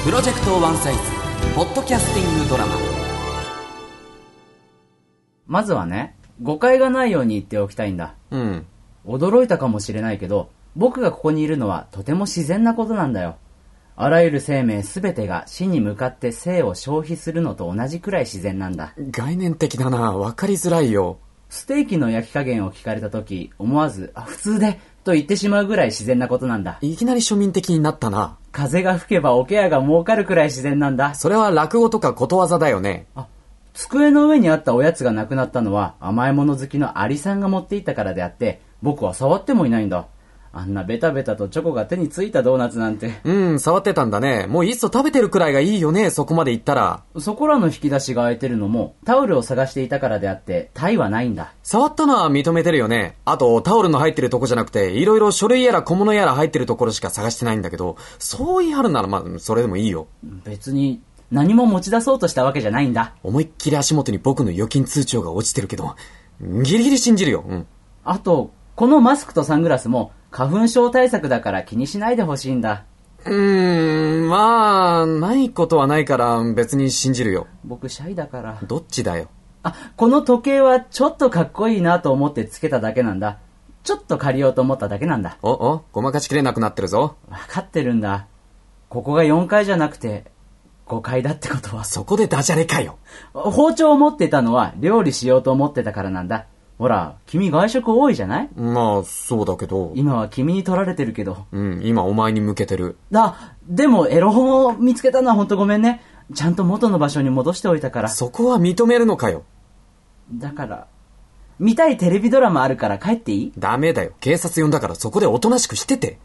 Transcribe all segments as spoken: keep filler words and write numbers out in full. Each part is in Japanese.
プロジェクトワンサイズポッドキャスティングドラマ。 まずはね、誤解がないように言っておきたいんだ。 うん。 驚いたかもしれないけど、僕がここにいるのはとても自然なことなんだよ。あらゆる生命すべてが死に向かって生を消費するのと同じくらい自然なんだ。 概念的だな。わかりづらいよ。 ステーキの焼き加減を聞かれたとき、思わず、あ、普通で、と言ってしまうぐらい自然なことなんだ。 いきなり庶民的になったな。 風が吹けば桶屋が儲かるくらい自然なんだ。 それは落語とかことわざだよね。 あ、机の上にあったおやつがなくなったのは甘いもの好きのアリさんが持っていったからであって、僕は触ってもいないんだ。あんなベタベタとチョコが手についたドーナツなんて。 うん、触ってたんだね。もういっそ食べてるくらいがいいよね、そこまで言ったら。 そこらの引き出しが開いてるのもタオルを探していたからであって、タイはないんだ。 触ったのは認めてるよね。あとタオルの入ってるとこじゃなくて、いろいろ書類やら小物やら入ってるところしか探してないんだけど、そう言い張るならまあそれでもいいよ。 別に何も持ち出そうとしたわけじゃないんだ。 思いっきり足元に僕の預金通帳が落ちてるけど、ギリギリ信じるよ。うん。 あとこのマスクとサングラスも花粉症対策だから気にしないでほしいんだ。 うーん、まあないことはないから別に信じるよ。 僕シャイだから。 どっちだよ。 あ、この時計はちょっとかっこいいなと思ってつけただけなんだ。ちょっと借りようと思っただけなんだ。 おお、ごまかしきれなくなってるぞ。 わかってるんだ。ここがよんかいじゃなくてごかいだってことは。 そこでダジャレかよ。 包丁を持ってたのは料理しようと思ってたからなんだ。ほら、君外食多いじゃない？ まあそうだけど。 今は君に取られてるけど。 うん、今お前に向けてる。 だ、でもエロ本を見つけたのはほんとごめんね。ちゃんと元の場所に戻しておいたから。 そこは認めるのかよ。 だから見たいテレビドラマあるから帰っていい？ ダメだよ。警察呼んだからそこでおとなしくしてて。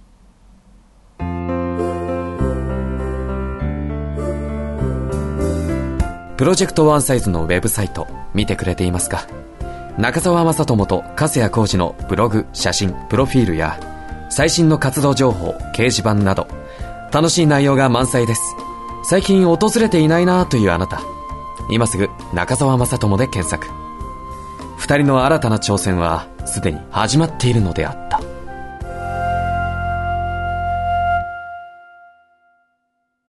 プロジェクトワンサイズのウェブサイト見てくれていますか？中澤正智と粕谷浩二のブログ、写真、プロフィールや最新の活動情報、掲示板など楽しい内容が満載です。最近訪れていないなというあなた、今すぐ中澤正智で検索。二人の新たな挑戦はすでに始まっているのであった。